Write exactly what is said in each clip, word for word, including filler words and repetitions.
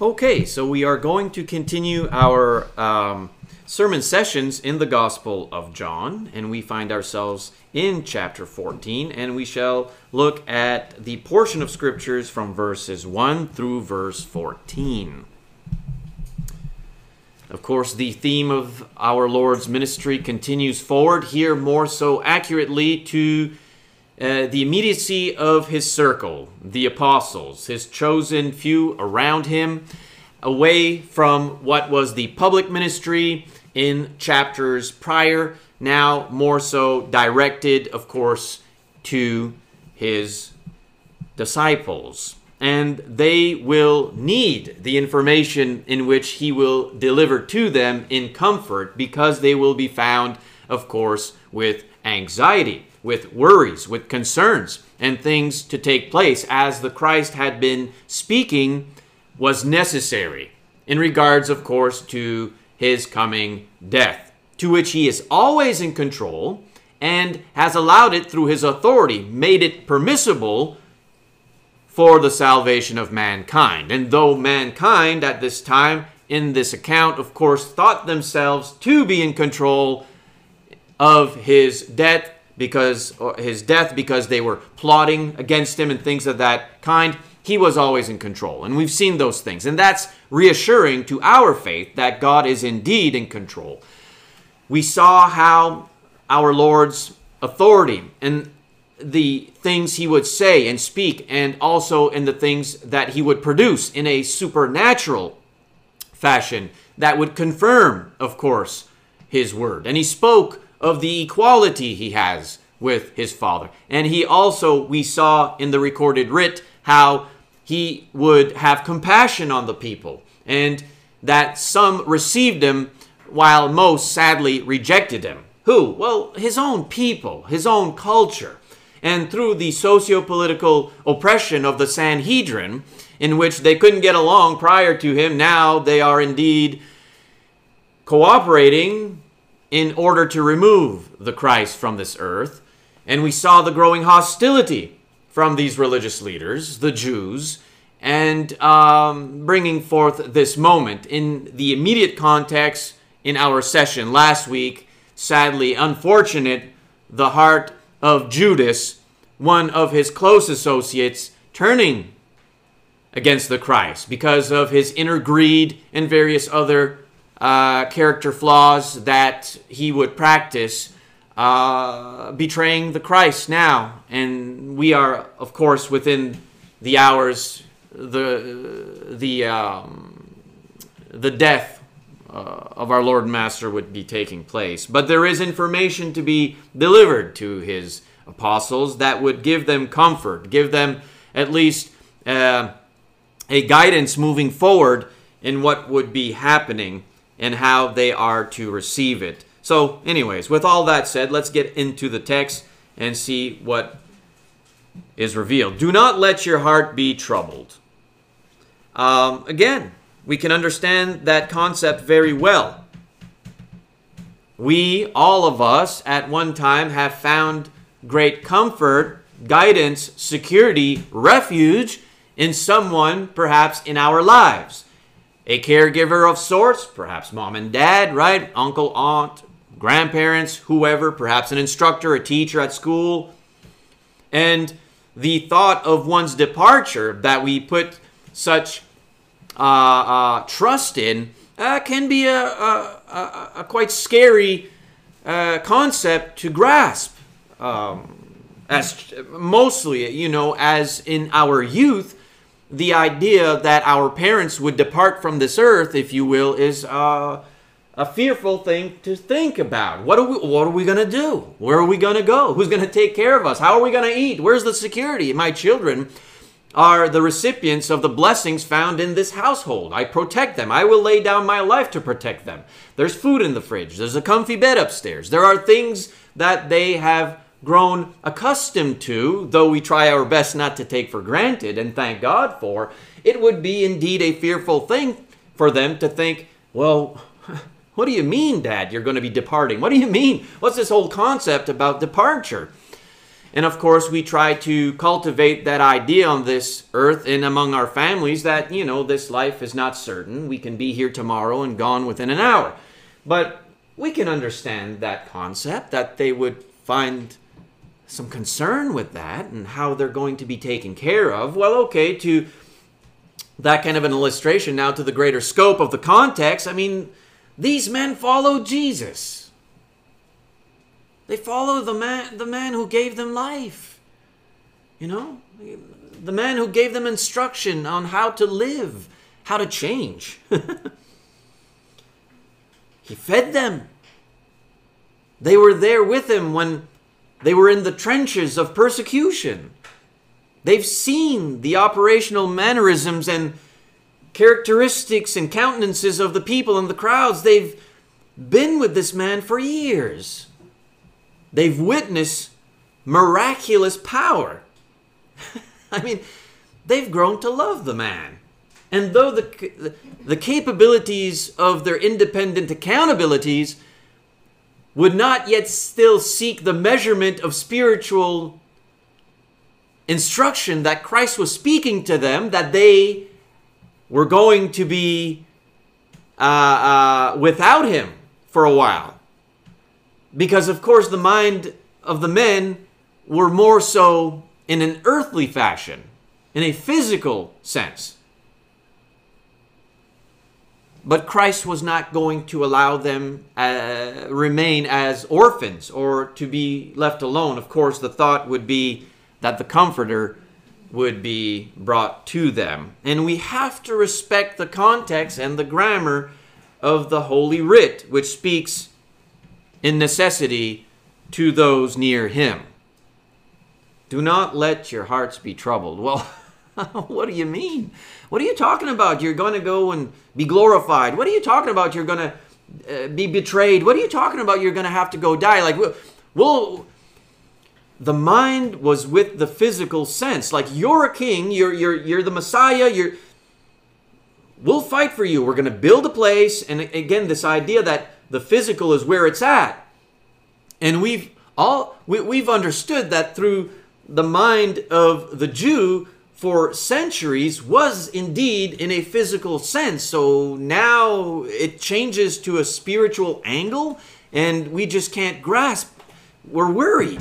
Okay, so we are going to continue our um, sermon sessions in the Gospel of John, and we find ourselves in chapter fourteen, and we shall look at the portion of scriptures from verses one through verse fourteen. Of course, the theme of our Lord's ministry continues forward here more so accurately to uh, the immediacy of his circle, the apostles, his chosen few around him, away from what was the public ministry in chapters prior, now more so directed, of course, to his disciples. And they will need the information in which he will deliver to them in comfort, because they will be found, of course, with anxiety, with worries, with concerns, and things to take place as the Christ had been speaking was necessary in regards, of course, to his coming death, to which he is always in control and has allowed it through his authority, made it permissible for the salvation of mankind. And though mankind at this time, in this account, of course, thought themselves to be in control of his death because or his death because they were plotting against him and things of that kind, he was always in control. And we've seen those things. And that's reassuring to our faith that God is indeed in control. We saw how our Lord's authority and the things he would say and speak, and also in the things that he would produce in a supernatural fashion that would confirm, of course, his word. And he spoke of the equality he has with his Father. And he also, we saw in the recorded writ, how he would have compassion on the people, and that some received him while most sadly rejected him. Who? Well, his own people, his own culture. And through the socio-political oppression of the Sanhedrin, in which they couldn't get along prior to him, now they are indeed cooperating in order to remove the Christ from this earth. And we saw the growing hostility from these religious leaders, the Jews, and um, bringing forth this moment. In the immediate context in our session last week, sadly unfortunate, the heart of Judas, one of his close associates, turning against the Christ because of his inner greed and various other uh, character flaws that he would practice, uh, betraying the Christ now. And we are, of course, within the hours, the the um, the death uh, of our Lord and Master would be taking place. But there is information to be delivered to his apostles that would give them comfort, give them at least uh, a guidance moving forward in what would be happening and how they are to receive it. So anyways, with all that said, let's get into the text and see what is revealed. Do not let your heart be troubled. Um, again, we can understand that concept very well. We, all of us, at one time have found great comfort, guidance, security, refuge in someone perhaps in our lives. A caregiver of sorts, perhaps mom and dad, right? Uncle, aunt, grandparents, whoever, perhaps an instructor, a teacher at school. And the thought of one's departure that we put such uh, uh, trust in uh, can be a, a, a, a quite scary uh, concept to grasp. Um, as mostly, you know, as in our youth, the idea that our parents would depart from this earth, if you will, is uh, a fearful thing to think about. What are we, what are we going to do? Where are we going to go? Who's going to take care of us? How are we going to eat? Where's the security? My children are the recipients of the blessings found in this household. I protect them. I will lay down my life to protect them. There's food in the fridge. There's a comfy bed upstairs. There are things that they have grown accustomed to, though we try our best not to take for granted and thank God for. It would be indeed a fearful thing for them to think, well, what do you mean, Dad, you're going to be departing? What do you mean? What's this whole concept about departure? And of course, we try to cultivate that idea on this earth and among our families that, you know, this life is not certain. We can be here tomorrow and gone within an hour. But we can understand that concept, that they would find some concern with that and how they're going to be taken care of. Well, okay, to that kind of an illustration, now to the greater scope of the context, I mean, these men followed Jesus. They follow the man, the man who gave them life. You know, the man who gave them instruction on how to live, how to change. He fed them. They were there with him when they were in the trenches of persecution. They've seen the operational mannerisms and characteristics and countenances of the people and the crowds. They've been with this man for years. They've witnessed miraculous power. I mean, they've grown to love the man. And though the, the capabilities of their independent accountabilities would not yet still seek the measurement of spiritual instruction that Christ was speaking to them, that they were going to be uh, uh, without him for a while. Because, of course, the mind of the men were more so in an earthly fashion, in a physical sense. But Christ was not going to allow them uh, remain as orphans or to be left alone. Of course, the thought would be that the Comforter would be brought to them. And we have to respect the context and the grammar of the Holy Writ, which speaks in necessity to those near him. Do not let your hearts be troubled. Well, what do you mean? What are you talking about? You're going to go and be glorified. What are you talking about? You're going to uh, be betrayed. What are you talking about? You're going to have to go die. Like, well, well, the mind was with the physical sense. Like, you're a king. You're you're you're the Messiah. You're. We'll fight for you. We're going to build a place. And again, this idea that the physical is where it's at. And we've all we, we've understood that through the mind of the Jew for centuries was indeed in a physical sense. So now it changes to a spiritual angle and we just can't grasp. We're worried.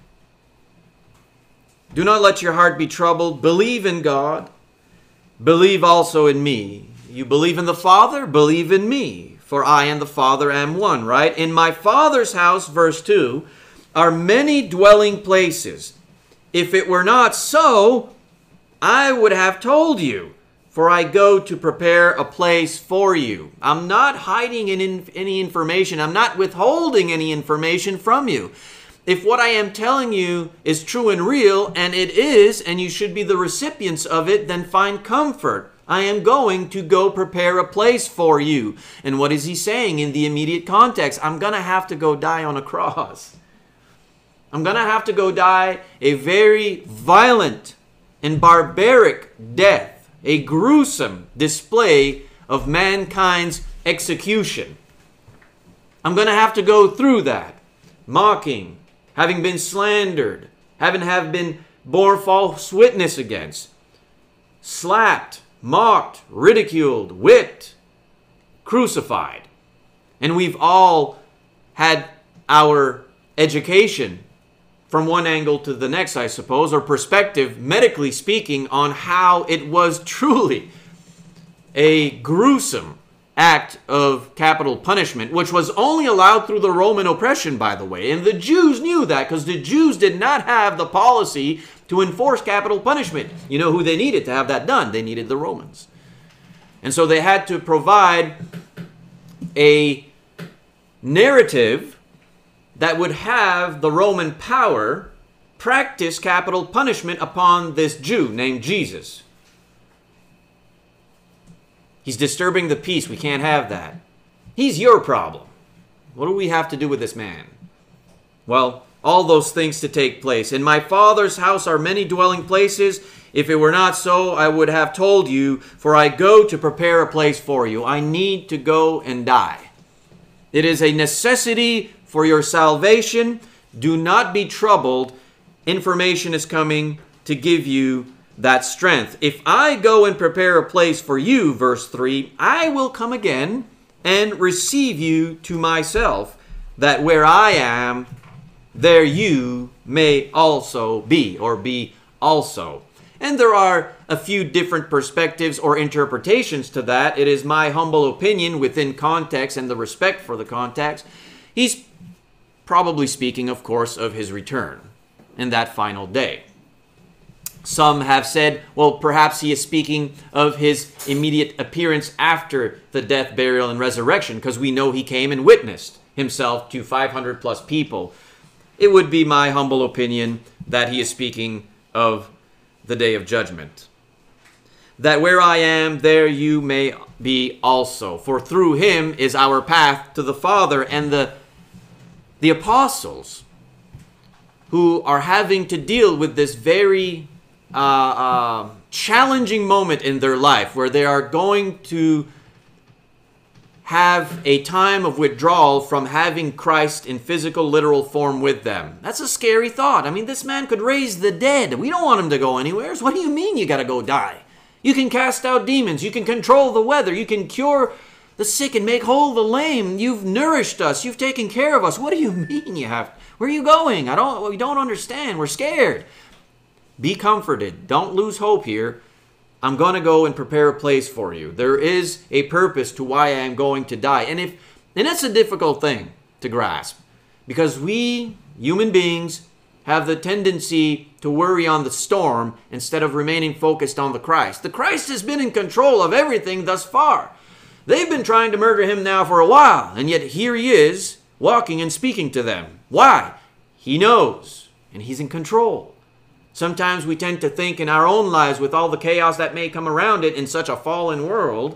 Do not let your heart be troubled. Believe in God. Believe also in me. You believe in the Father? Believe in me. For I and the Father am one, right? In my Father's house, verse two, are many dwelling places. If it were not so, I would have told you, for I go to prepare a place for you. I'm not hiding in any information. I'm not withholding any information from you. If what I am telling you is true and real, and it is, and you should be the recipients of it, then find comfort. I am going to go prepare a place for you. And what is he saying in the immediate context? I'm going to have to go die on a cross. I'm going to have to go die a very violent and barbaric death, a gruesome display of mankind's execution. I'm going to have to go through that. Mocking, having been slandered, having have been borne false witness against, slapped, mocked, ridiculed, whipped, crucified. And we've all had our education from one angle to the next, I suppose, or perspective, medically speaking, on how it was truly a gruesome act of capital punishment, which was only allowed through the Roman oppression, by the way. And the Jews knew that because the Jews did not have the policy to enforce capital punishment. You know who they needed to have that done? They needed the Romans. And so they had to provide a narrative that would have the Roman power practice capital punishment upon this Jew named Jesus. He's disturbing the peace. We can't have that. He's your problem. What do we have to do with this man? Well, all those things to take place. In my Father's house are many dwelling places. If it were not so, I would have told you, for I go to prepare a place for you. I need to go and die. It is a necessity for your salvation. Do not be troubled. information is coming to give you that strength. If I go and prepare a place for you, verse three, I will come again and receive you to myself, that where I am, there you may also be, or be also. And there are a few different perspectives or interpretations to that. It is my humble opinion, within context and the respect for the context, he's probably speaking, of course, of his return in that final day. Some have said, well, perhaps he is speaking of his immediate appearance after the death, burial, and resurrection, because we know he came and witnessed himself to five hundred plus people. It would be my humble opinion that he is speaking of the day of judgment. That where I am, there you may be also. For through him is our path to the Father. And the, the apostles, who are having to deal with this very uh, uh, challenging moment in their life, where they are going to have a time of withdrawal from having Christ in physical, literal form with them. That's a scary thought. I mean, this man could raise the dead. We don't want him to go anywhere. What do you mean you got to go die? You can cast out demons. You can control the weather. You can cure the sick and make whole the lame. You've nourished us. You've taken care of us. What do you mean you have? Where are you going? I don't, we don't understand. We're scared. Be comforted. Don't lose hope here. I'm going to go and prepare a place for you. There is a purpose to why I am going to die. And if and that's a difficult thing to grasp, because we, human beings, have the tendency to worry on the storm instead of remaining focused on the Christ. The Christ has been in control of everything thus far. They've been trying to murder him now for a while, and yet here he is, walking and speaking to them. Why? He knows, and he's in control. Sometimes we tend to think in our own lives, with all the chaos that may come around it in such a fallen world,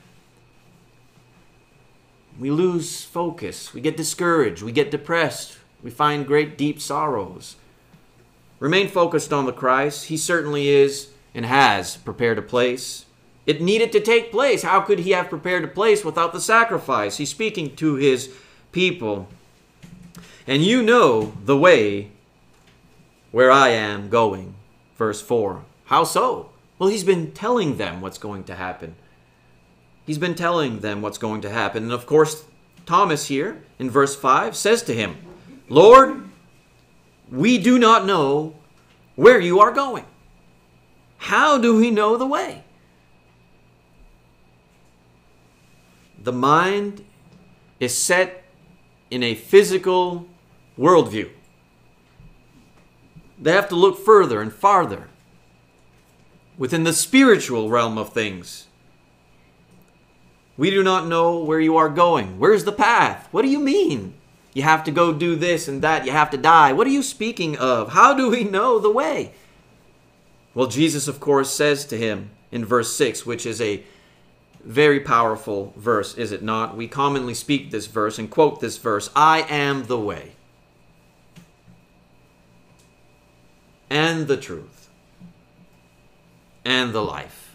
we lose focus, we get discouraged, we get depressed, we find great deep sorrows. Remain focused on the Christ. He certainly is and has prepared a place. It needed to take place. How could he have prepared a place without the sacrifice? He's speaking to his people. And you know the way where I am going. Verse four. How so? Well, he's been telling them what's going to happen. He's been telling them what's going to happen. And of course, Thomas here in verse five says to him, Lord, we do not know where you are going. How do we know the way? The mind is set in a physical worldview. They have to look further and farther within the spiritual realm of things. We do not know where you are going. Where's the path? What do you mean? You have to go do this and that. You have to die. What are you speaking of? How do we know the way? Well, Jesus, of course, says to him in verse six, which is a very powerful verse, is it not? We commonly speak this verse and quote this verse, I am the way and the truth and the life.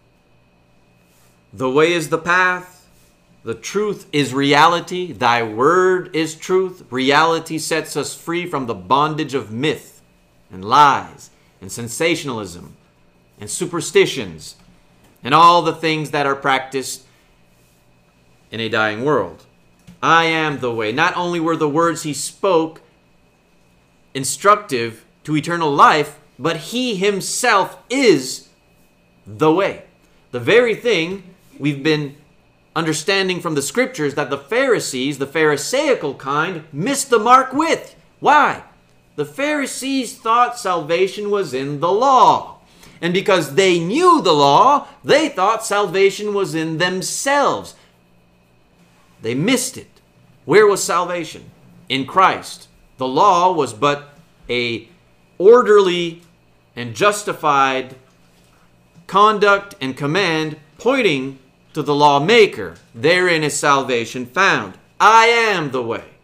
The way is the path. The truth is reality. Thy word is truth. Reality sets us free from the bondage of myth and lies and sensationalism and superstitions and all the things that are practiced in a dying world. I am the way. Not only were the words he spoke instructive to eternal life, but he himself is the way. The very thing we've been understanding from the scriptures that the Pharisees, the Pharisaical kind, missed the mark with. Why? The Pharisees thought salvation was in the law. And because they knew the law, they thought salvation was in themselves. They missed it. Where was salvation? In Christ. The law was but a orderly and justified conduct and command pointing to the lawmaker. Therein is salvation found. I am the way.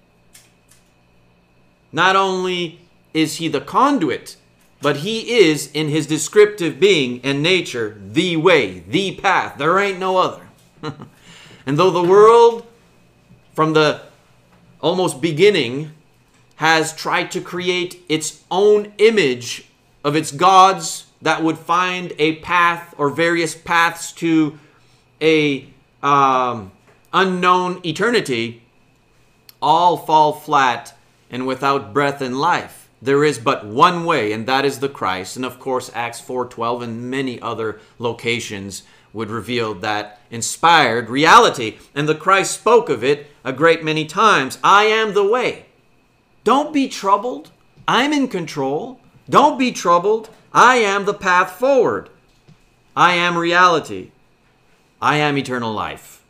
Not only is he the conduit, but he is, in his descriptive being and nature, the way, the path. There ain't no other. And though the world, from the almost beginning, has tried to create its own image of its gods that would find a path or various paths to a um, unknown eternity, all fall flat and without breath and life. There is but one way, and that is the Christ. And of course, Acts four twelve and many other locations would reveal that inspired reality. And the Christ spoke of it a great many times. I am the way. Don't be troubled. I'm in control. Don't be troubled. I am the path forward. I am reality. I am eternal life.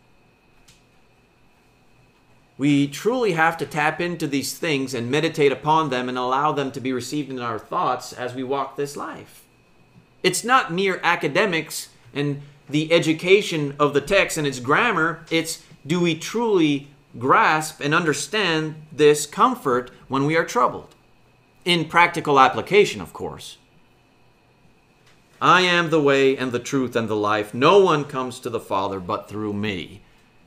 We truly have to tap into these things and meditate upon them and allow them to be received in our thoughts as we walk this life. It's not mere academics and the education of the text and its grammar. It's, do we truly grasp and understand this comfort when we are troubled? In practical application, of course. I am the way and the truth and the life. No one comes to the Father but through me.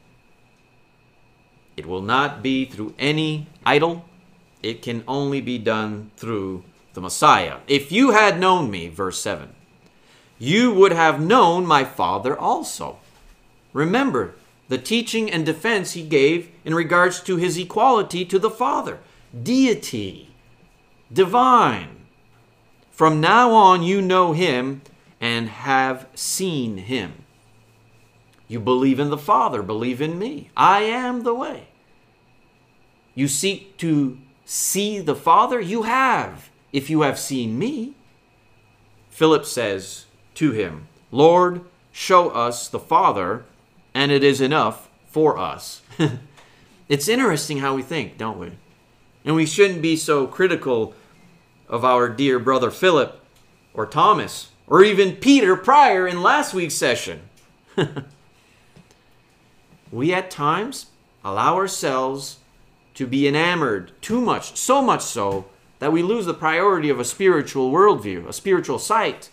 It will not be through any idol. It can only be done through the Messiah. If you had known me, verse seven, you would have known my Father also. Remember the teaching and defense he gave in regards to his equality to the Father. Deity. Divine. From now on you know him and have seen him. You believe in the Father, believe in me. I am the way. You seek to see the Father? You have, if you have seen me. Philip says to him, Lord, show us the Father, and it is enough for us. It's interesting how we think, don't we? And we shouldn't be so critical of our dear brother Philip or Thomas or even Peter prior in last week's session. We at times allow ourselves to be enamored too much, so much so that we lose the priority of a spiritual worldview, a spiritual sight.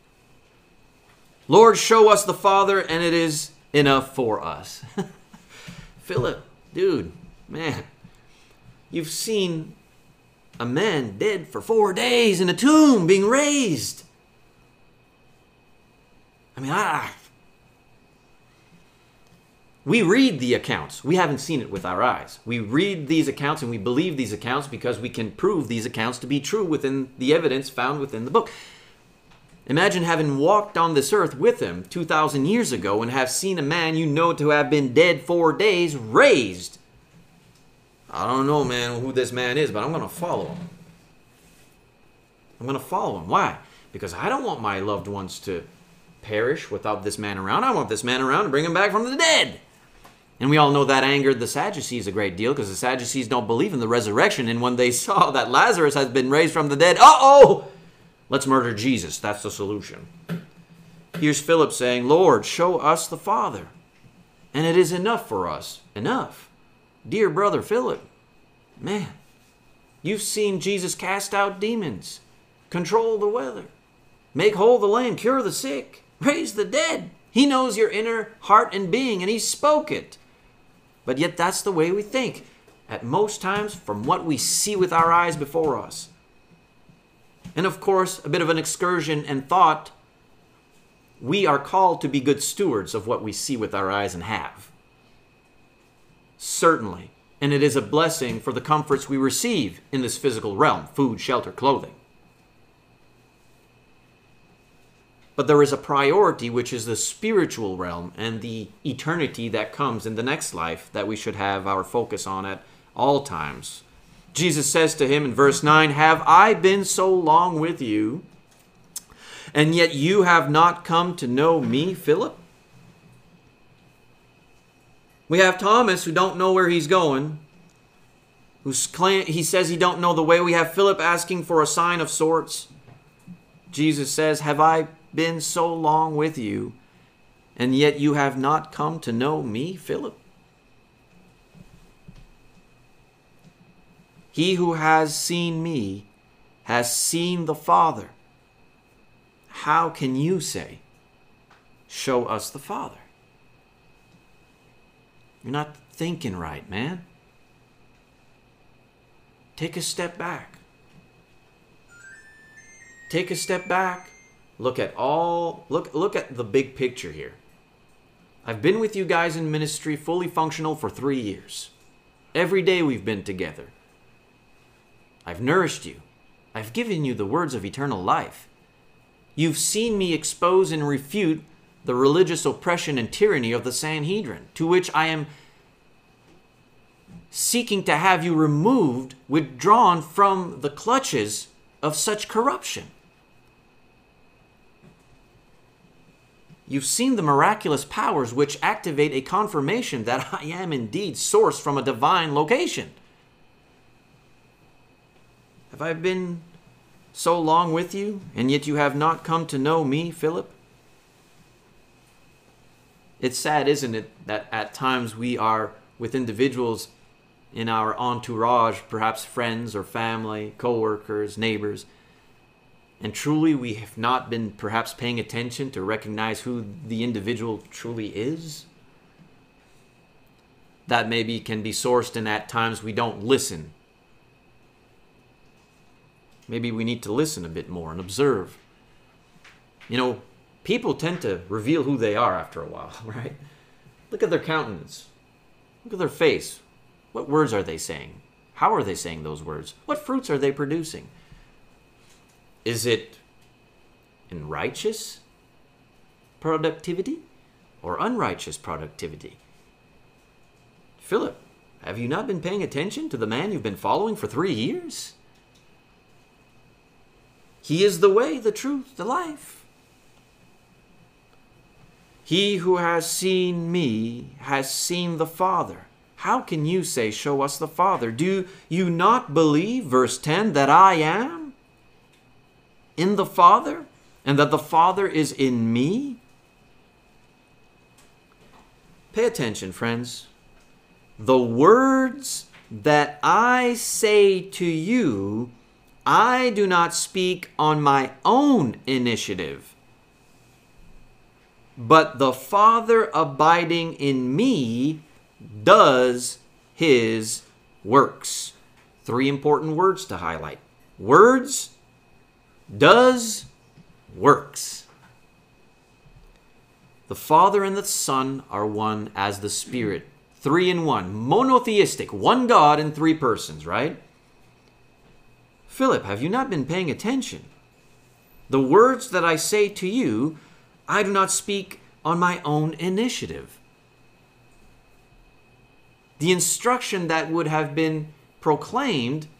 Lord, show us the Father, and it is enough for us. Philip, dude, man, you've seen a man dead for four days in a tomb being raised. I mean, I... We read the accounts. We haven't seen it with our eyes. We read these accounts and we believe these accounts because we can prove these accounts to be true within the evidence found within the book. Imagine having walked on this earth with him two thousand years ago and have seen a man you know to have been dead four days raised. I don't know, man, who this man is, but I'm going to follow him. I'm going to follow him. Why? Because I don't want my loved ones to perish without this man around. I want this man around and bring him back from the dead. And we all know that angered the Sadducees a great deal because the Sadducees don't believe in the resurrection. And when they saw that Lazarus has been raised from the dead, uh-oh, let's murder Jesus. That's the solution. Here's Philip saying, Lord, show us the Father. And it is enough for us. Enough. Dear brother Philip, man, you've seen Jesus cast out demons, control the weather, make whole the lame, cure the sick, raise the dead. He knows your inner heart and being, and he spoke it. But yet that's the way we think, at most times from what we see with our eyes before us. And of course, a bit of an excursion and thought, we are called to be good stewards of what we see with our eyes and have. Certainly. And it is a blessing for the comforts we receive in this physical realm, food, shelter, clothing. But there is a priority, which is the spiritual realm and the eternity that comes in the next life that we should have our focus on at all times. Jesus says to him in verse nine, have I been so long with you, and yet you have not come to know me, Philip? We have Thomas, who don't know where he's going, who's claim, he says he don't know the way. We have Philip asking for a sign of sorts. Jesus says, have I been so long with you, and yet you have not come to know me, Philip? He who has seen me has seen the Father. How can you say, show us the Father? You're not thinking right, man. take a step back. Take a step back. Look at all, look, look at the big picture here. I've been with you guys in ministry, fully functional, for three years. Every day we've been together. I've nourished you. I've given you the words of eternal life. You've seen me expose and refute the religious oppression and tyranny of the Sanhedrin, to which I am seeking to have you removed, withdrawn from the clutches of such corruption. You've seen the miraculous powers which activate a confirmation that I am indeed sourced from a divine location. Have I been so long with you, and yet you have not come to know me, Philip? It's sad, isn't it, that at times we are with individuals in our entourage, perhaps friends or family, co-workers, neighbors, and truly we have not been perhaps paying attention to recognize who the individual truly is? That maybe can be sourced in at times we don't listen. Maybe we need to listen a bit more and observe. You know, people tend to reveal who they are after a while, right? Look at their countenance. Look at their face. What words are they saying? How are they saying those words? What fruits are they producing? Is it in righteous productivity or unrighteous productivity? Philip, have you not been paying attention to the man you've been following for three years? He is the way, the truth, the life. He who has seen me has seen the Father. How can you say, show us the Father? Do you not believe, verse ten, that I am in the Father, and that the Father is in me? Pay attention, friends. The words that I say to you, I do not speak on my own initiative, but the Father abiding in me does his works. Three important words to highlight. Words, does, works. The Father and the Son are one as the Spirit. Three in one. Monotheistic. One God in three persons, right? Philip, have you not been paying attention? The words that I say to you, I do not speak on my own initiative. The instruction that would have been proclaimed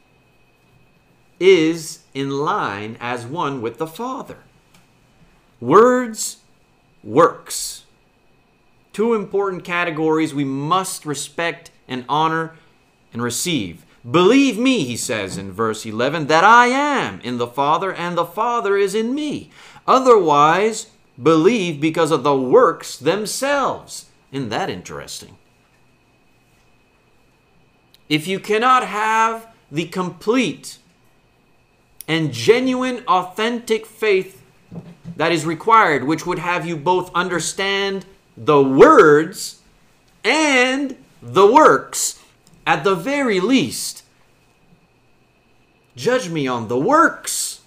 is in line as one with the Father. Words, works. Two important categories we must respect and honor and receive. Believe me, he says in verse eleven, that I am in the Father and the Father is in me. Otherwise, believe because of the works themselves. Isn't that interesting? If you cannot have the complete and genuine, authentic faith that is required, which would have you both understand the words and the works, at the very least, judge me on the works.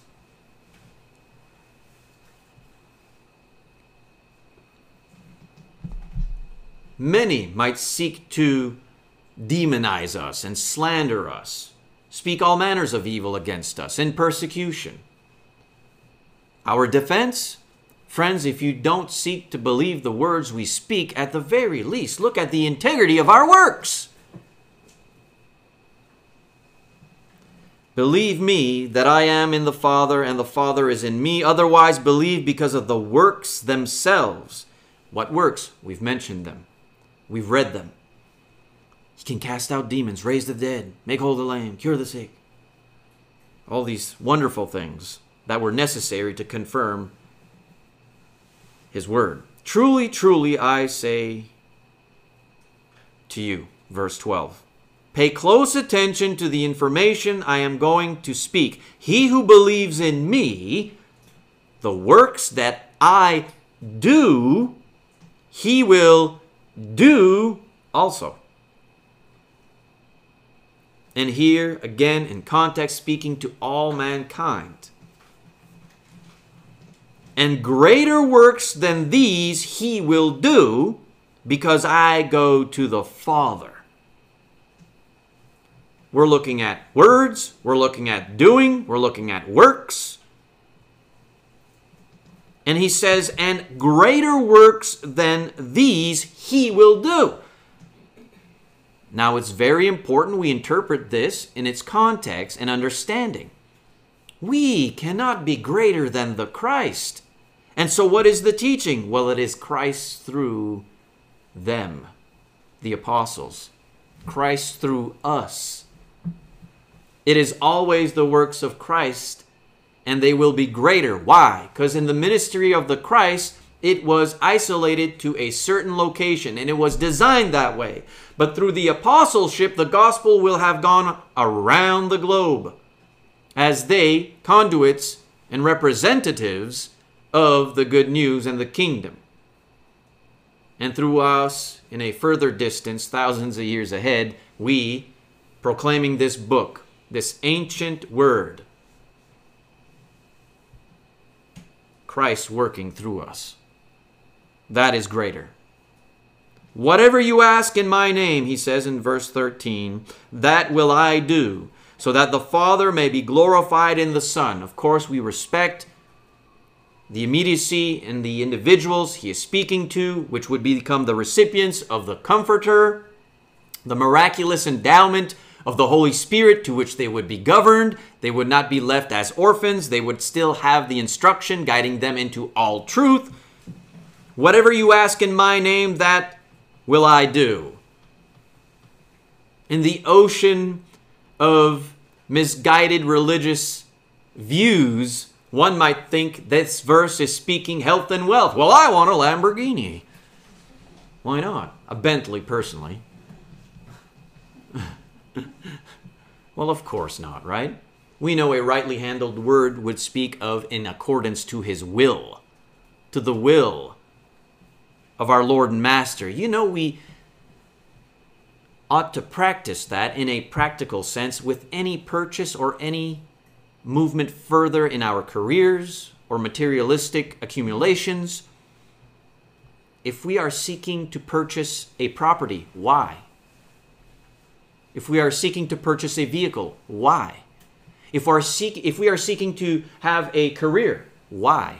Many might seek to demonize us and slander us, speak all manners of evil against us in persecution. Our defense? Friends, if you don't seek to believe the words we speak, at the very least, look at the integrity of our works. Believe me that I am in the Father and the Father is in me. Otherwise, believe because of the works themselves. What works? We've mentioned them. We've read them. He can cast out demons, raise the dead, make whole the lame, cure the sick. All these wonderful things that were necessary to confirm his word. Truly, truly, I say to you, verse twelve, pay close attention to the information I am going to speak. He who believes in me, the works that I do, he will do also. And here, again, in context, speaking to all mankind. And greater works than these he will do, because I go to the Father. We're looking at words, we're looking at doing, we're looking at works. And he says, and greater works than these he will do. Now it's very important we interpret this in its context and understanding. We cannot be greater than the Christ. And so what is the teaching? Well, it is Christ through them, the apostles. Christ through us. It is always the works of Christ, and they will be greater. Why? Because in the ministry of the Christ, it was isolated to a certain location, and it was designed that way. But through the apostleship, the gospel will have gone around the globe as they, conduits and representatives of the good news and the kingdom. And through us, in a further distance, thousands of years ahead, we, proclaiming this book, this ancient word, Christ working through us. That is greater. Whatever you ask in my name, he says in verse thirteen, that will I do, so that the Father may be glorified in the Son. Of course, we respect the immediacy in the individuals he is speaking to, which would become the recipients of the Comforter, the miraculous endowment of the Holy Spirit to which they would be governed. They would not be left as orphans. They would still have the instruction guiding them into all truth. Whatever you ask in my name, that will I do. In the ocean of misguided religious views, one might think this verse is speaking health and wealth. Well, I want a Lamborghini. Why not? A Bentley, personally. Well, of course not, right? We know a rightly handled word would speak of in accordance to his will, to the will of our Lord and Master. You know, we ought to practice that in a practical sense with any purchase or any movement further in our careers or materialistic accumulations. If we are seeking to purchase a property, why? If we are seeking to purchase a vehicle, why? If, our seek, if we are seeking to have a career, why?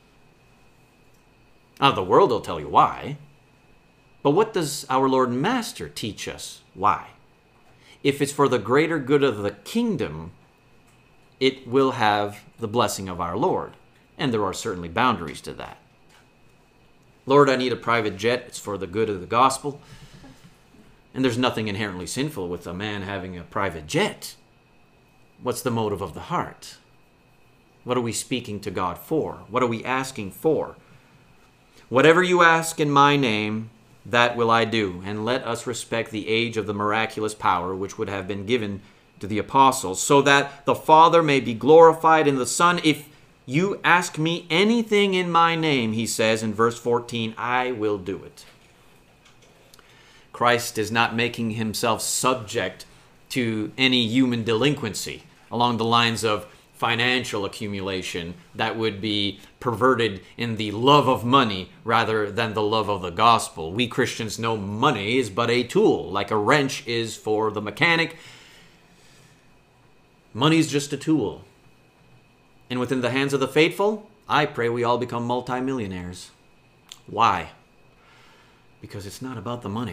Now, the world will tell you why. But what does our Lord and Master teach us? Why? If it's for the greater good of the kingdom, it will have the blessing of our Lord. And there are certainly boundaries to that. Lord, I need a private jet. It's for the good of the gospel. And there's nothing inherently sinful with a man having a private jet. What's the motive of the heart? What are we speaking to God for? What are we asking for? Whatever you ask in my name, that will I do. And let us respect the age of the miraculous power which would have been given to the apostles, so that the Father may be glorified in the Son. If you ask me anything in my name, he says in verse fourteen, I will do it. Christ is not making himself subject to any human delinquency along the lines of financial accumulation that would be perverted in the love of money rather than the love of the gospel. We Christians know money is but a tool, like a wrench is for the mechanic. Money is just a tool. And within the hands of the faithful, I pray we all become multimillionaires. Why? Because it's not about the money.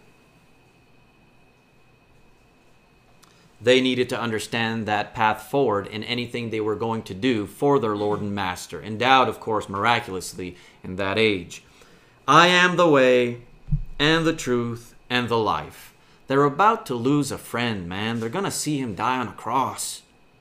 They needed to understand that path forward in anything they were going to do for their Lord and Master, endowed, of course, miraculously in that age. I am the way and the truth and the life. They're about to lose a friend, man. They're going to see him die on a cross.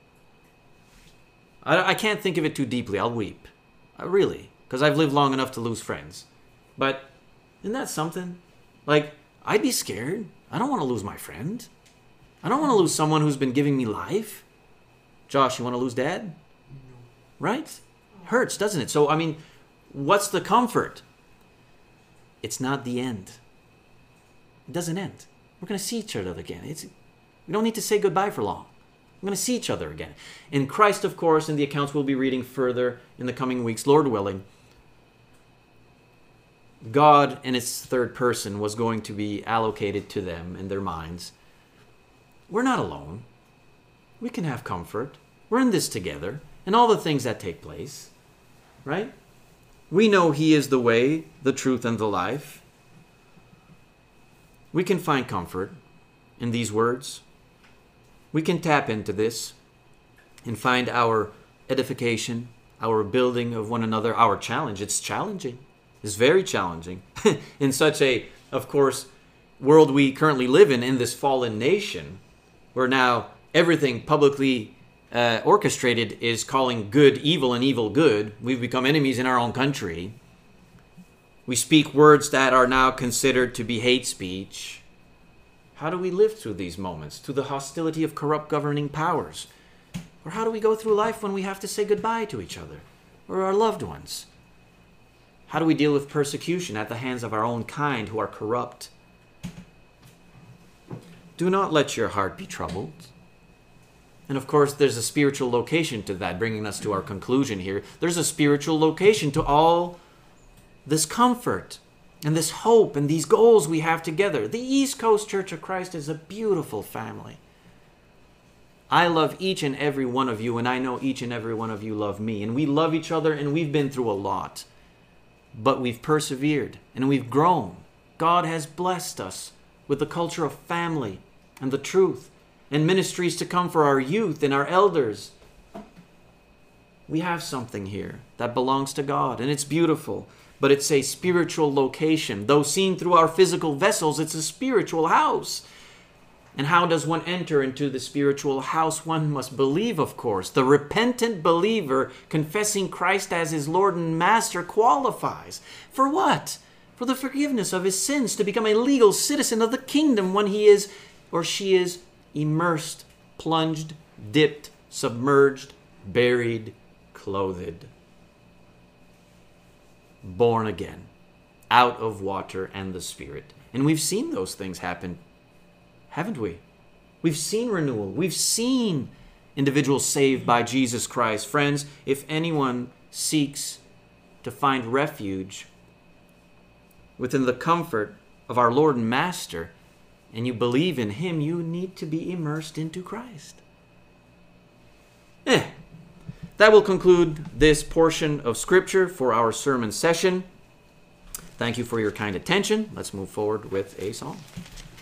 I, I can't think of it too deeply. I'll weep. I really, because I've lived long enough to lose friends. But isn't that something? Like, I'd be scared. I don't want to lose my friend. I don't want to lose someone who's been giving me life. Josh, you want to lose Dad? No. Right? Hurts, doesn't it? So, I mean, what's the comfort? It's not the end. It doesn't end. We're going to see each other again. It's, We don't need to say goodbye for long. We're going to see each other again. In Christ, of course, in the accounts we'll be reading further in the coming weeks, Lord willing, God in its third person was going to be allocated to them in their minds. We're not alone. We can have comfort. We're in this together, and all the things that take place, right? We know He is the way, the truth, and the life. We can find comfort in these words. We can tap into this and find our edification, our building of one another, our challenge. It's challenging. It's very challenging. In such a, of course, world we currently live in, in this fallen nation, where now everything publicly uh, orchestrated is calling good evil and evil good. We've become enemies in our own country. We speak words that are now considered to be hate speech. How do we live through these moments, through the hostility of corrupt governing powers? Or how do we go through life when we have to say goodbye to each other or our loved ones? How do we deal with persecution at the hands of our own kind who are corrupt? Do not let your heart be troubled. And of course, there's a spiritual location to that, bringing us to our conclusion here. There's a spiritual location to all this comfort and this hope and these goals we have together. The East Coast Church of Christ is a beautiful family. I love each and every one of you, and I know each and every one of you love me. And we love each other, and we've been through a lot. But we've persevered, and we've grown. God has blessed us with the culture of family and the truth, and ministries to come for our youth and our elders. We have something here that belongs to God, and it's beautiful. But it's a spiritual location. Though seen through our physical vessels, it's a spiritual house. And how does one enter into the spiritual house? One must believe, of course. The repentant believer confessing Christ as his Lord and Master qualifies. For what? For the forgiveness of his sins, to become a legal citizen of the kingdom when he is or she is immersed, plunged, dipped, submerged, buried, clothed. Born again, out of water and the Spirit. And we've seen those things happen, haven't we? We've seen renewal. We've seen individuals saved by Jesus Christ. Friends, if anyone seeks to find refuge within the comfort of our Lord and Master, and you believe in Him, you need to be immersed into Christ. Eh. That will conclude this portion of Scripture for our sermon session. Thank you for your kind attention. Let's move forward with a song.